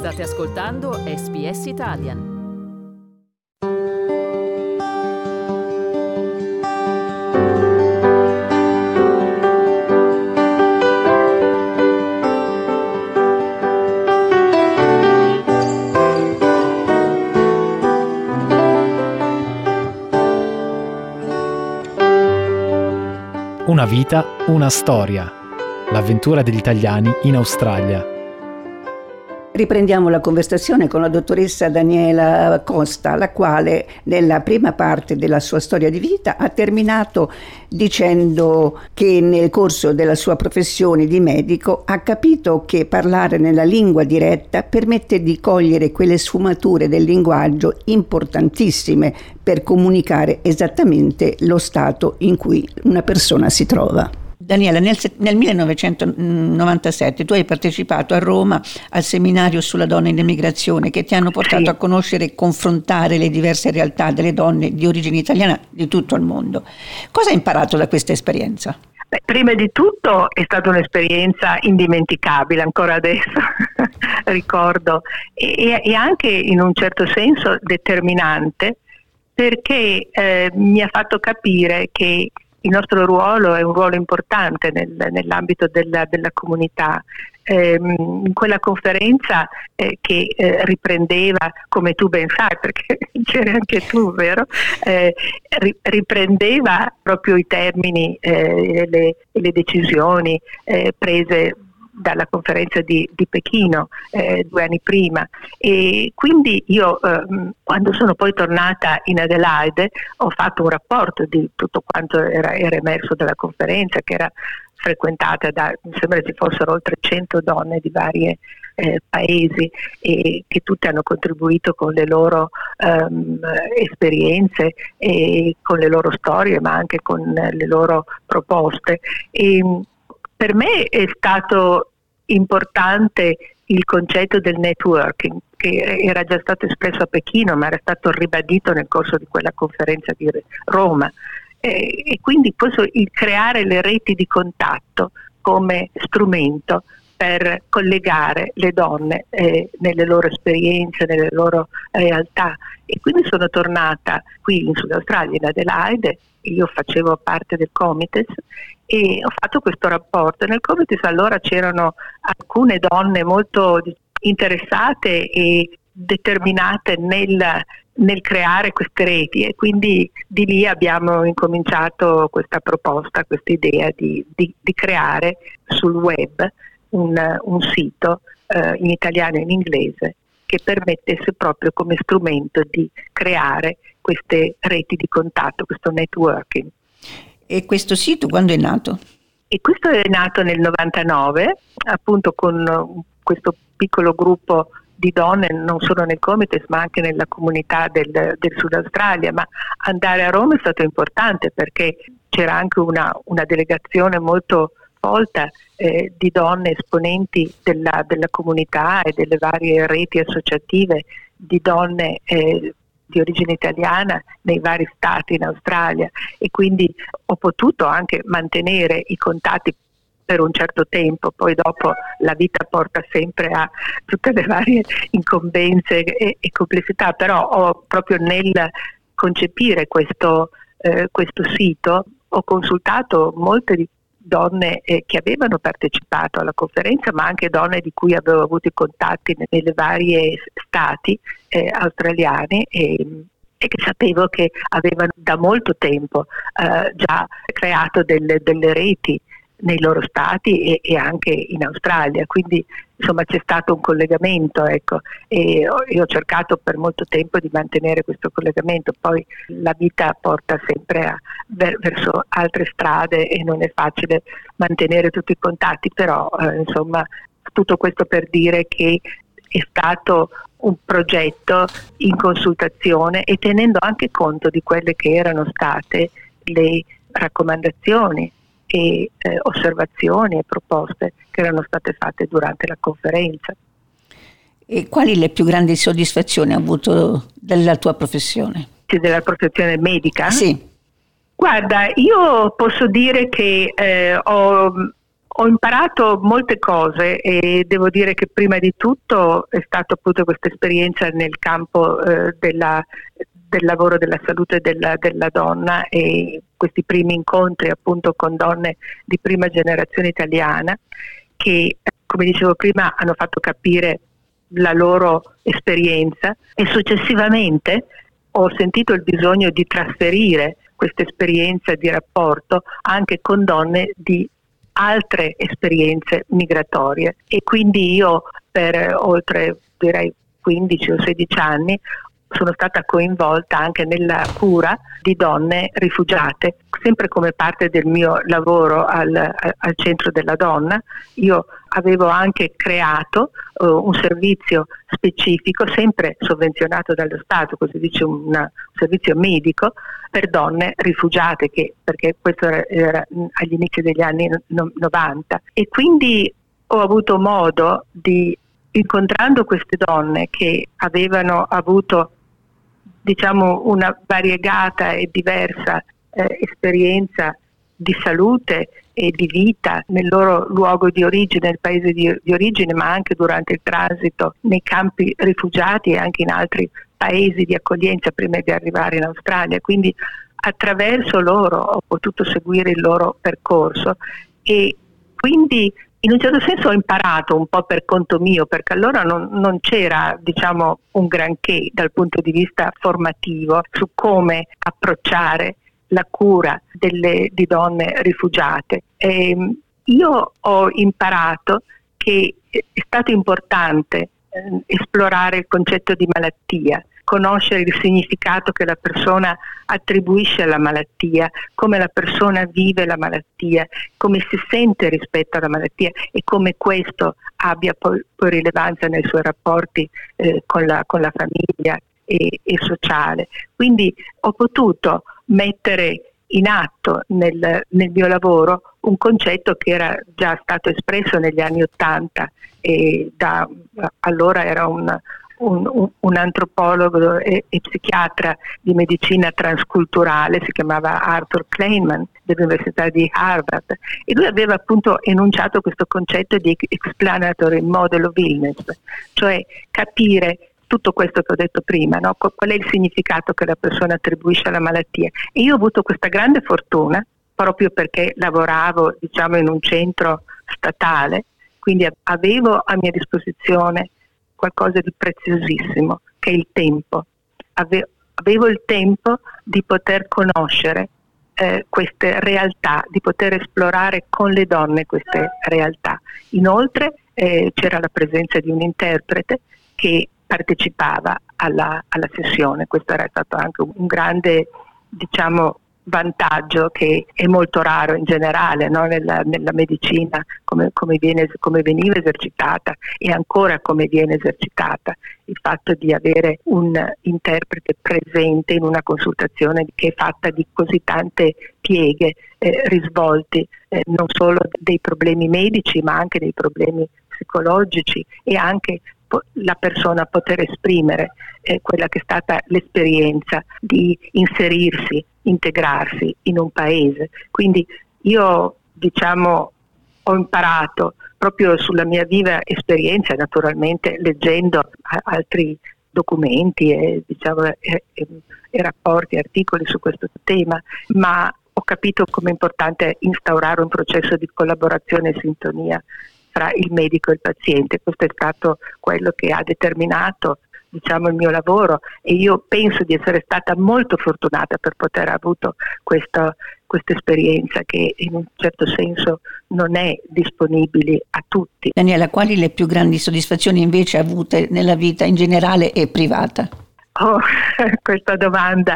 State ascoltando SBS Italian. Una vita, una storia. L'avventura degli italiani in Australia. Riprendiamo la conversazione con la dottoressa Daniela Costa, la quale nella prima parte della sua storia di vita ha terminato dicendo che nel corso della sua professione di medico ha capito che parlare nella lingua diretta permette di cogliere quelle sfumature del linguaggio importantissime per comunicare esattamente lo stato in cui una persona si trova. Daniela, nel 1997 tu hai partecipato a Roma al seminario sulla donna in emigrazione, che ti hanno portato a conoscere e confrontare le diverse realtà delle donne di origine italiana di tutto il mondo. Cosa hai imparato da questa esperienza? Prima di tutto è stata un'esperienza indimenticabile, ancora adesso ricordo, e anche in un certo senso determinante, perché mi ha fatto capire che il nostro ruolo è un ruolo importante nell'ambito della comunità. In quella conferenza che riprendeva, come tu ben sai, perché c'eri anche tu, vero? Riprendeva proprio i termini e le decisioni prese dalla conferenza di Pechino 2 anni prima, e quindi io quando sono poi tornata in Adelaide ho fatto un rapporto di tutto quanto era emerso dalla conferenza, che era frequentata da, mi sembra ci fossero oltre 100 donne di vari paesi, e che tutte hanno contribuito con le loro esperienze e con le loro storie, ma anche con le loro proposte. E per me è stato importante il concetto del networking, che era già stato espresso a Pechino, ma era stato ribadito nel corso di quella conferenza di Roma. E quindi il creare le reti di contatto come strumento per collegare le donne nelle loro esperienze, nelle loro realtà. E quindi sono tornata qui in Sud Australia, in Adelaide. Io facevo parte del Comites e ho fatto questo rapporto. Nel Comites allora c'erano alcune donne molto interessate e determinate nel creare queste reti, e quindi di lì abbiamo incominciato questa proposta, questa idea di creare sul web un sito in italiano e in inglese che permettesse proprio come strumento di creare queste reti di contatto, questo networking. E questo sito quando è nato? E questo è nato nel 99, appunto con questo piccolo gruppo di donne, non solo nel Comites ma anche nella comunità del Sud Australia. Ma andare a Roma è stato importante perché c'era anche una delegazione molto volta di donne esponenti della comunità e delle varie reti associative di donne di origine italiana nei vari stati in Australia, e quindi ho potuto anche mantenere i contatti per un certo tempo. Poi dopo la vita porta sempre a tutte le varie incombenze e complessità, però ho proprio nel concepire questo sito ho consultato molte donne che avevano partecipato alla conferenza, ma anche donne di cui avevo avuto i contatti nelle varie stati australiani e che sapevo che avevano da molto tempo già creato delle reti nei loro stati e anche in Australia. Quindi insomma c'è stato un collegamento, ecco, e io ho cercato per molto tempo di mantenere questo collegamento. Poi la vita porta sempre verso altre strade e non è facile mantenere tutti i contatti, però insomma tutto questo per dire che è stato un progetto in consultazione e tenendo anche conto di quelle che erano state le raccomandazioni e osservazioni e proposte che erano state fatte durante la conferenza. E quali le più grandi soddisfazioni hai avuto della tua professione? Della professione medica? Sì. Guarda, io posso dire che ho Ho imparato molte cose e devo dire che prima di tutto è stata appunto questa esperienza nel campo del lavoro della salute della donna e questi primi incontri appunto con donne di prima generazione italiana che, come dicevo prima, hanno fatto capire la loro esperienza e successivamente ho sentito il bisogno di trasferire questa esperienza di rapporto anche con donne di altre esperienze migratorie e quindi io per oltre direi 15 o 16 anni sono stata coinvolta anche nella cura di donne rifugiate, sempre come parte del mio lavoro al centro della donna. Io avevo anche creato un servizio specifico, sempre sovvenzionato dallo Stato, così dice un servizio medico, per donne rifugiate, perché questo era agli inizi degli anni 90. E quindi ho avuto modo di, incontrando queste donne che avevano avuto diciamo una variegata e diversa esperienza di salute e di vita nel loro luogo di origine, nel paese di origine, ma anche durante il transito nei campi rifugiati e anche in altri paesi di accoglienza prima di arrivare in Australia. Quindi attraverso loro ho potuto seguire il loro percorso e quindi in un certo senso ho imparato un po' per conto mio, perché allora non c'era diciamo un granché dal punto di vista formativo su come approcciare la cura di donne rifugiate. Io ho imparato che è stato importante esplorare il concetto di malattia, conoscere il significato che la persona attribuisce alla malattia, come la persona vive la malattia, come si sente rispetto alla malattia e come questo abbia poi rilevanza nei suoi rapporti con la famiglia e sociale. Quindi ho potuto mettere in atto nel mio lavoro un concetto che era già stato espresso negli anni '80 e da allora era un antropologo e psichiatra di medicina transculturale, si chiamava Arthur Kleinman dell'Università di Harvard, e lui aveva appunto enunciato questo concetto di explanatory model of illness, cioè capire tutto questo che ho detto prima, no? Qual è il significato che la persona attribuisce alla malattia. E io ho avuto questa grande fortuna proprio perché lavoravo diciamo in un centro statale, quindi avevo a mia disposizione qualcosa di preziosissimo, che è il tempo. Avevo il tempo di poter conoscere queste realtà, di poter esplorare con le donne queste realtà. Inoltre c'era la presenza di un interprete che partecipava alla sessione. Questo era stato anche un grande, diciamo, vantaggio che è molto raro in generale, no? nella medicina, come veniva esercitata e ancora come viene esercitata, il fatto di avere un interprete presente in una consultazione che è fatta di così tante pieghe, risvolti, non solo dei problemi medici ma anche dei problemi psicologici e anche la persona poter esprimere quella che è stata l'esperienza di inserirsi, integrarsi in un paese. Quindi io diciamo ho imparato proprio sulla mia viva esperienza, naturalmente leggendo altri documenti e rapporti, articoli su questo tema, ma ho capito come è importante instaurare un processo di collaborazione e sintonia tra il medico e il paziente. Questo è stato quello che ha determinato diciamo il mio lavoro e io penso di essere stata molto fortunata per poter avuto questa esperienza che in un certo senso non è disponibile a tutti. Daniela, quali le più grandi soddisfazioni invece avute nella vita in generale e privata? Questa domanda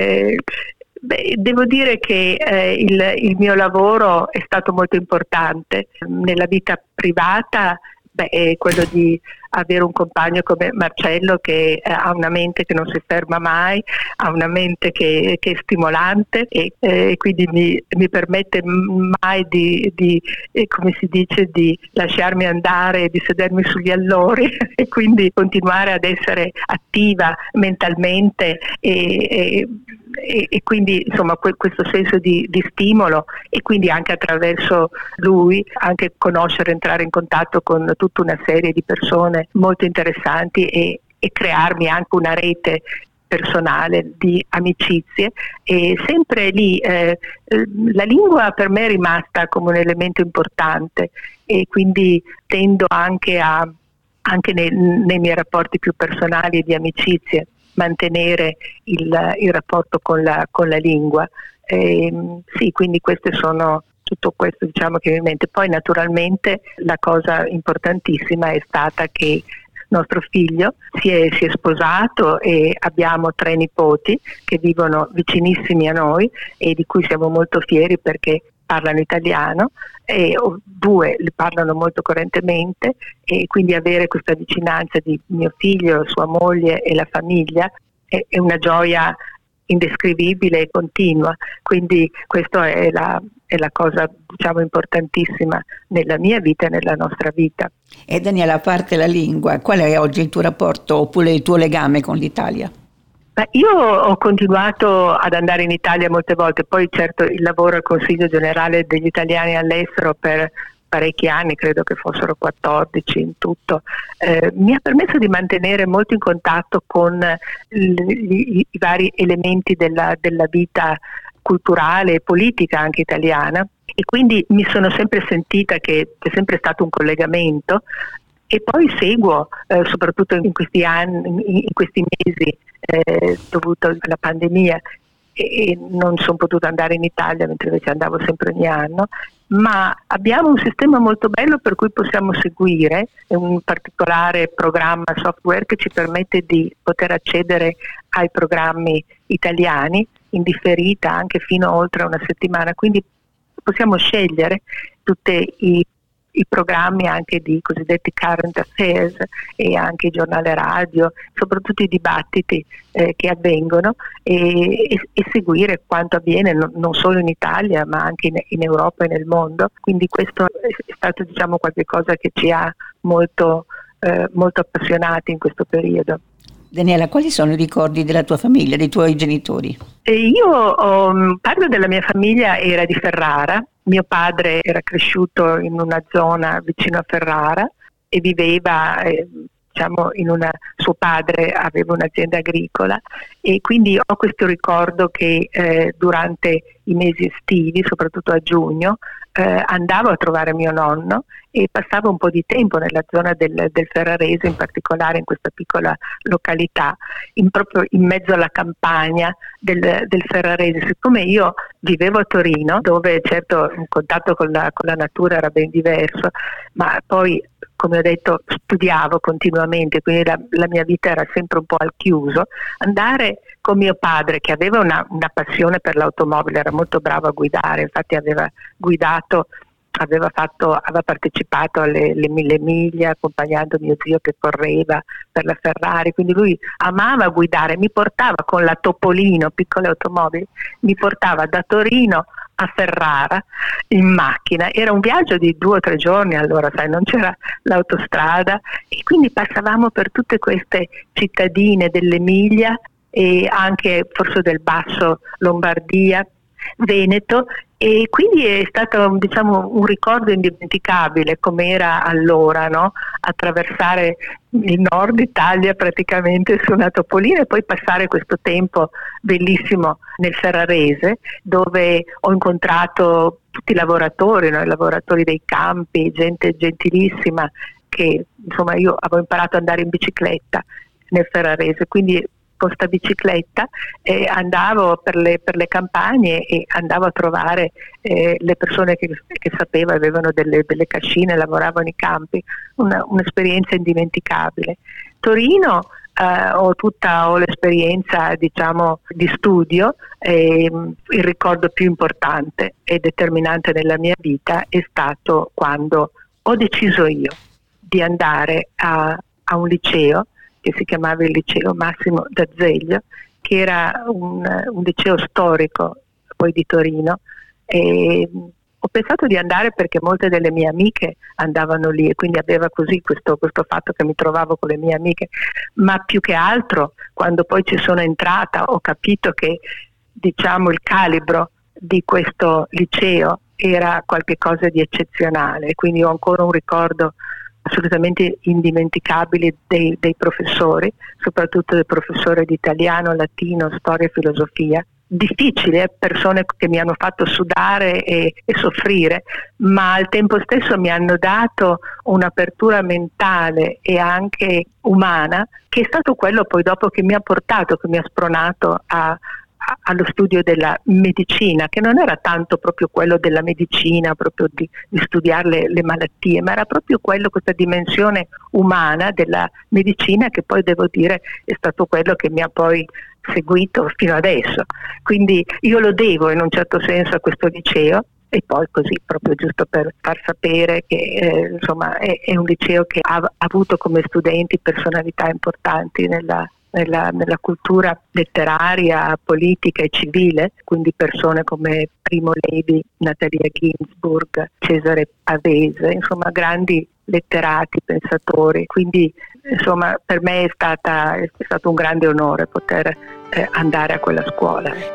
devo dire che il mio lavoro è stato molto importante. Nella vita privata è quello di avere un compagno come Marcello che ha una mente che non si ferma mai, ha una mente che è stimolante e quindi mi permette mai di come si dice, di lasciarmi andare, di sedermi sugli allori e quindi continuare ad essere attiva mentalmente e e quindi insomma questo senso di stimolo, e quindi anche attraverso lui anche conoscere, entrare in contatto con tutta una serie di persone molto interessanti e crearmi anche una rete personale di amicizie. E sempre lì la lingua per me è rimasta come un elemento importante, e quindi tendo anche nei miei rapporti più personali e di amicizie mantenere il rapporto con la lingua. Sì, quindi queste sono tutto questo, diciamo, che mi viene in mente. Poi naturalmente la cosa importantissima è stata che nostro figlio si è sposato e abbiamo 3 nipoti che vivono vicinissimi a noi e di cui siamo molto fieri perché parlano italiano, e 2 li parlano molto correntemente, e quindi avere questa vicinanza di mio figlio, sua moglie e la famiglia è una gioia indescrivibile e continua. Quindi questa è la cosa, diciamo, importantissima nella mia vita e nella nostra vita. E Daniela, a parte la lingua, qual è oggi il tuo rapporto oppure il tuo legame con l'Italia? Io ho continuato ad andare in Italia molte volte, poi certo il lavoro al Consiglio Generale degli Italiani all'estero per parecchi anni, credo che fossero 14 in tutto, mi ha permesso di mantenere molto in contatto con i vari elementi della vita culturale e politica anche italiana, e quindi mi sono sempre sentita che c'è sempre stato un collegamento. E poi seguo, soprattutto in questi anni, in questi mesi dovuto alla pandemia, e non sono potuta andare in Italia, mentre invece andavo sempre ogni anno, ma abbiamo un sistema molto bello per cui possiamo seguire un particolare programma software che ci permette di poter accedere ai programmi italiani in differita anche fino a oltre una settimana, quindi possiamo scegliere tutti i programmi anche di cosiddetti current affairs e anche il giornale radio, soprattutto i dibattiti che avvengono, e seguire quanto avviene non solo in Italia ma anche in Europa e nel mondo. Quindi questo è stato, diciamo, qualche cosa che ci ha molto appassionati in questo periodo. Daniela, quali sono i ricordi della tua famiglia, dei tuoi genitori? Parte della mia famiglia era di Ferrara. Mio padre era cresciuto in una zona vicino a Ferrara e viveva, suo padre aveva un'azienda agricola, e quindi ho questo ricordo che durante i mesi estivi, soprattutto a giugno, andavo a trovare mio nonno e passavo un po' di tempo nella zona del Ferrarese, in particolare in questa piccola località, proprio in mezzo alla campagna del Ferrarese. Siccome io vivevo a Torino, dove certo il contatto con la natura era ben diverso, ma poi, come ho detto, studiavo continuamente, quindi la mia vita era sempre un po' al chiuso. Andare con mio padre, che aveva una passione per l'automobile, era molto bravo a guidare, infatti aveva partecipato alle 1000 miglia accompagnando mio zio che correva per la Ferrari, quindi lui amava guidare, mi portava con la Topolino, piccole automobili, mi portava da Torino a Ferrara in macchina. Era un viaggio di 2 o 3 giorni, allora sai, non c'era l'autostrada, e quindi passavamo per tutte queste cittadine dell'Emilia e anche forse del Basso Lombardia, Veneto, e quindi è stato, diciamo, un ricordo indimenticabile come era allora, no? Attraversare il nord Italia praticamente su una Topolina e poi passare questo tempo bellissimo nel Ferrarese, dove ho incontrato tutti i lavoratori, no? I lavoratori dei campi, gente gentilissima, che insomma io avevo imparato ad andare in bicicletta nel Ferrarese, quindi con sta bicicletta andavo per le campagne e andavo a trovare le persone che sapevo avevano delle cascine, lavoravano i campi, un'esperienza indimenticabile. Torino ho l'esperienza, diciamo, di studio, il ricordo più importante e determinante nella mia vita è stato quando ho deciso io di andare a un liceo che si chiamava il liceo Massimo d'Azeglio, che era un liceo storico poi di Torino, e ho pensato di andare perché molte delle mie amiche andavano lì e quindi aveva così questo fatto che mi trovavo con le mie amiche, ma più che altro quando poi ci sono entrata ho capito che diciamo il calibro di questo liceo era qualcosa di eccezionale, quindi ho ancora un ricordo assolutamente indimenticabile dei professori, soprattutto del professore di italiano, latino, storia e filosofia. Difficile, persone che mi hanno fatto sudare e soffrire, ma al tempo stesso mi hanno dato un'apertura mentale e anche umana, che è stato quello poi dopo che mi ha portato, che mi ha spronato allo studio della medicina, che non era tanto proprio quello della medicina, proprio di studiare le malattie, ma era proprio questa dimensione umana della medicina, che poi devo dire è stato quello che mi ha poi seguito fino adesso. Quindi io lo devo in un certo senso a questo liceo, e poi così, proprio giusto per far sapere che insomma è un liceo che ha avuto come studenti personalità importanti nella cultura letteraria, politica e civile, quindi persone come Primo Levi, Natalia Ginzburg, Cesare Pavese, insomma grandi letterati, pensatori. Quindi insomma per me è stato un grande onore poter andare a quella scuola.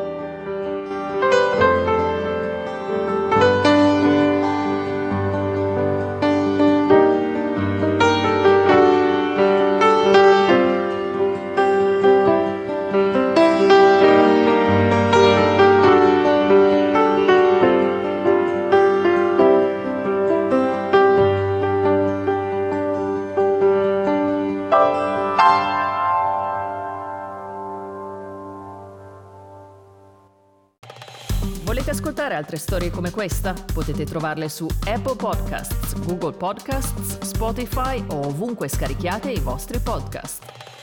Volete ascoltare altre storie come questa? Potete trovarle su Apple Podcasts, Google Podcasts, Spotify o ovunque scarichiate i vostri podcast.